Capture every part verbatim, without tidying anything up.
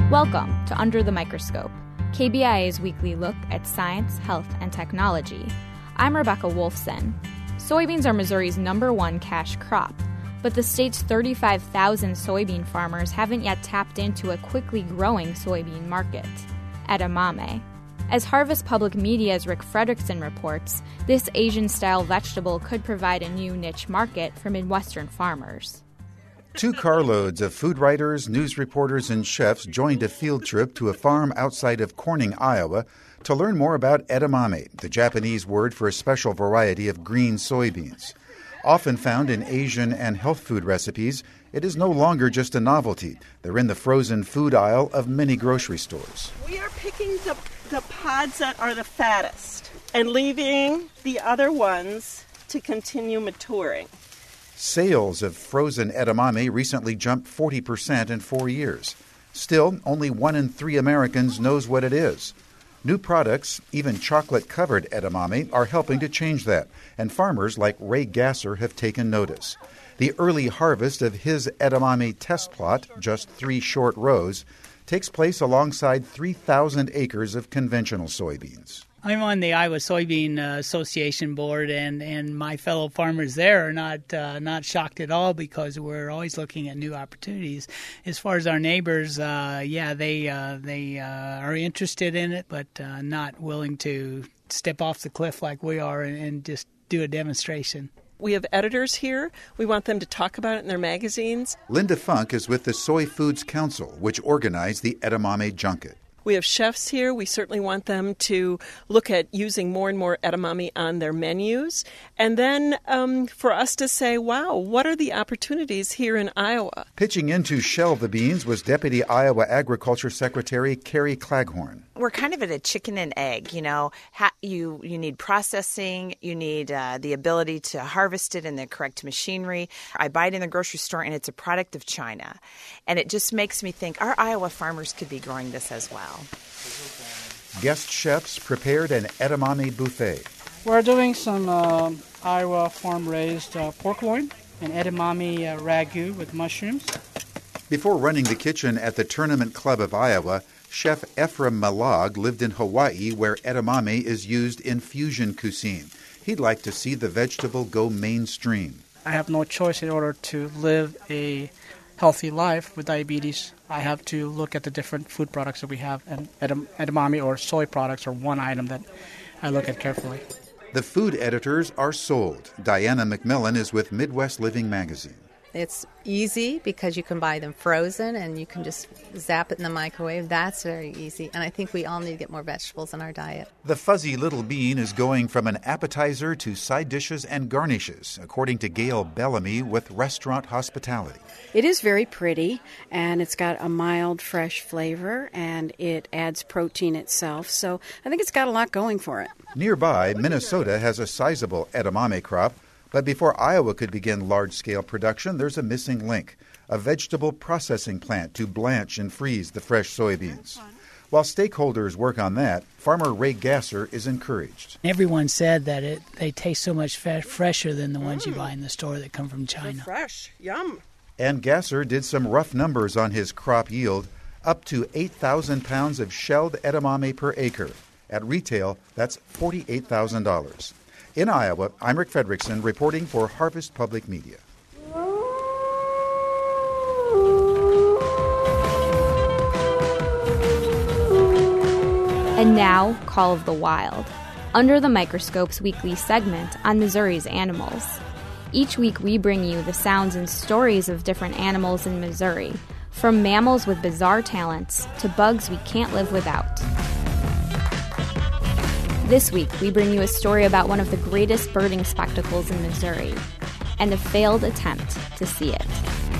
Welcome to Under the Microscope, K B I A's weekly look at science, health, and technology. I'm Rebecca Wolfson. Soybeans are Missouri's number one cash crop, but the state's thirty-five thousand soybean farmers haven't yet tapped into a quickly growing soybean market, edamame. As Harvest Public Media's Rick Fredrickson reports, this Asian-style vegetable could provide a new niche market for Midwestern farmers. Two carloads of food writers, news reporters, and chefs joined a field trip to a farm outside of Corning, Iowa, to learn more about edamame, the Japanese word for a special variety of green soybeans. Often found in Asian and health food recipes, it is no longer just a novelty. They're in the frozen food aisle of many grocery stores. We are picking the, the pods that are the fattest and leaving the other ones to continue maturing. Sales of frozen edamame recently jumped forty percent in four years. Still, only one in three Americans knows what it is. New products, even chocolate-covered edamame, are helping to change that, and farmers like Ray Gasser have taken notice. The early harvest of his edamame test plot, just three short rows, takes place alongside three thousand acres of conventional soybeans. I'm on the Iowa Soybean uh, Association board, and, and my fellow farmers there are not uh, not shocked at all because we're always looking at new opportunities. As far as our neighbors, uh, yeah, they uh, they uh, are interested in it, but uh, not willing to step off the cliff like we are and, and just do a demonstration. We have editors here. We want them to talk about it in their magazines. Linda Funk is with the Soy Foods Council, which organized the edamame junket. We have chefs here. We certainly want them to look at using more and more edamame on their menus. And then um, for us to say, wow, what are the opportunities here in Iowa? Pitching in to shell the beans was Deputy Iowa Agriculture Secretary Carrie Claghorn. We're kind of at a chicken and egg, you know. Ha- you you need processing, you need uh, the ability to harvest it in the correct machinery. I buy it in the grocery store, and it's a product of China. And it just makes me think our Iowa farmers could be growing this as well. Guest chefs prepared an edamame buffet. We're doing some uh, Iowa farm-raised uh, pork loin and edamame uh, ragu with mushrooms. Before running the kitchen at the Tournament Club of Iowa, Chef Ephraim Malag lived in Hawaii, where edamame is used in fusion cuisine. He'd like to see the vegetable go mainstream. I have no choice in order to live a healthy life with diabetes. I have to look at the different food products that we have, and edam- edamame or soy products are one item that I look at carefully. The food editors are sold. Diana McMillan is with Midwest Living magazine. It's easy because you can buy them frozen and you can just zap it in the microwave. That's very easy. And I think we all need to get more vegetables in our diet. The fuzzy little bean is going from an appetizer to side dishes and garnishes, according to Gail Bellamy with Restaurant Hospitality. It is very pretty, and it's got a mild, fresh flavor, and it adds protein itself. So I think it's got a lot going for it. Nearby, Minnesota has a sizable edamame crop. But before Iowa could begin large-scale production, there's a missing link, a vegetable processing plant to blanch and freeze the fresh soybeans. While stakeholders work on that, farmer Ray Gasser is encouraged. Everyone said that it they taste so much f- fresher than the ones mm. you buy in the store that come from China. They're fresh. Yum. And Gasser did some rough numbers on his crop yield, up to eight thousand pounds of shelled edamame per acre. At retail, that's forty-eight thousand dollars. In Iowa, I'm Rick Fredrickson reporting for Harvest Public Media. And now, Call of the Wild, Under the Microscope's weekly segment on Missouri's animals. Each week we bring you the sounds and stories of different animals in Missouri, from mammals with bizarre talents to bugs we can't live without. This week, we bring you a story about one of the greatest birding spectacles in Missouri and a failed attempt to see it.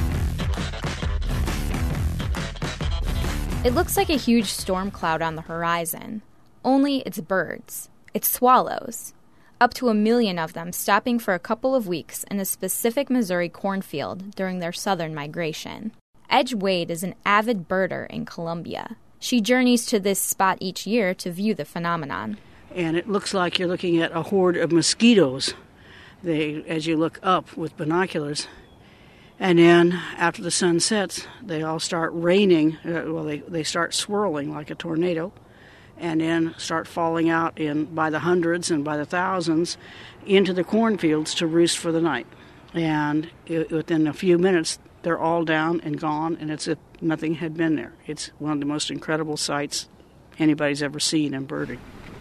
It looks like a huge storm cloud on the horizon, only it's birds. It's swallows. Up to a million of them stopping for a couple of weeks in a specific Missouri cornfield during their southern migration. Edge Wade is an avid birder in Columbia. She journeys to this spot each year to view the phenomenon. And it looks like you're looking at a horde of mosquitoes. They, as you look up with binoculars, And then after the sun sets, they all start raining. Uh, well, they, they start swirling like a tornado, and then start falling out in by the hundreds and by the thousands into the cornfields to roost for the night. And it, within a few minutes, they're all down and gone, and it's if nothing had been there. It's one of the most incredible sights anybody's ever seen in birding.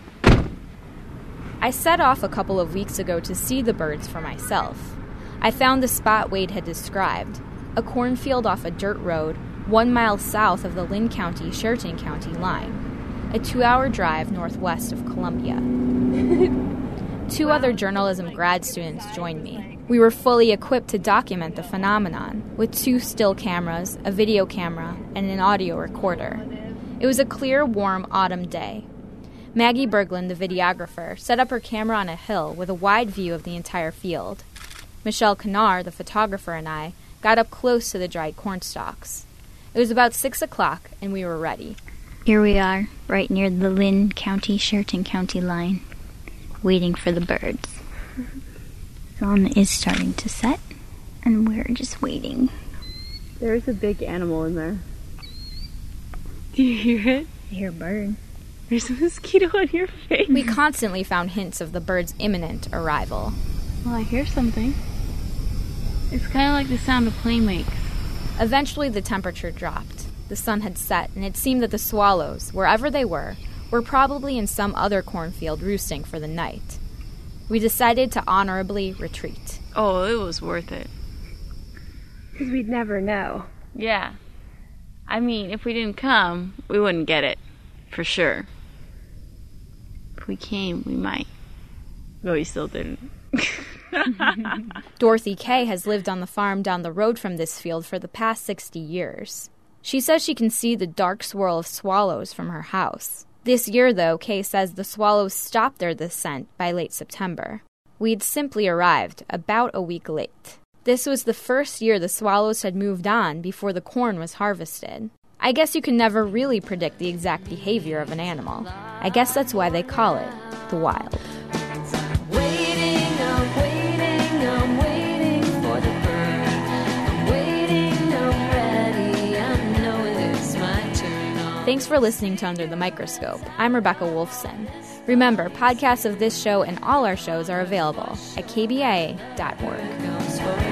I set off a couple of weeks ago to see the birds for myself. I found the spot Wade had described, a cornfield off a dirt road one mile south of the Linn County-Cherokee County line, a two-hour drive northwest of Columbia. Two other journalism grad students joined me. We were fully equipped to document the phenomenon, with two still cameras, a video camera, and an audio recorder. It was a clear, warm autumn day. Maggie Berglund, the videographer, set up her camera on a hill with a wide view of the entire field. Michelle Canar, the photographer, and I got up close to the dried corn stalks. It was about six o'clock, and we were ready. Here we are, right near the Linn County-Cherokee County line, waiting for the birds. The sun is starting to set, and we're just waiting. There's a big animal in there. Do you hear it? I hear a bird. There's a mosquito on your face. We constantly found hints of the bird's imminent arrival. Well, I hear something. It's kind of like the sound a plane makes. Eventually, the temperature dropped. The sun had set, and it seemed that the swallows, wherever they were, were probably in some other cornfield roosting for the night. We decided to honorably retreat. Oh, it was worth it. Because we'd never know. Yeah. I mean, if we didn't come, we wouldn't get it. For sure. If we came, we might. But we still didn't. Dorothy Kay has lived on the farm down the road from this field for the past sixty years. She says she can see the dark swirl of swallows from her house. This year, though, Kay says the swallows stopped their descent by late September. We'd simply arrived about a week late. This was the first year the swallows had moved on before the corn was harvested. I guess you can never really predict the exact behavior of an animal. I guess that's why they call it the wild. Thanks for listening to Under the Microscope. I'm Rebecca Wolfson. Remember, podcasts of this show and all our shows are available at K B I A dot org.